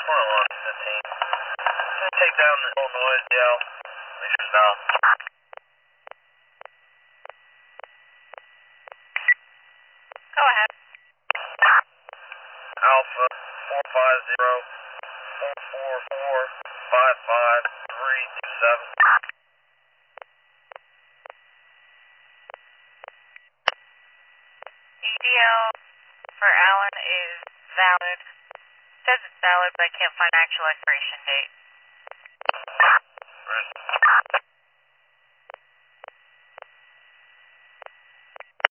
on 15. Just take down the whole noise, yell. Make sure it's down. Go ahead. Alpha 450-444-55327. EDL for Allen is valid. Says it's valid, but I can't find actual expiration date. Right.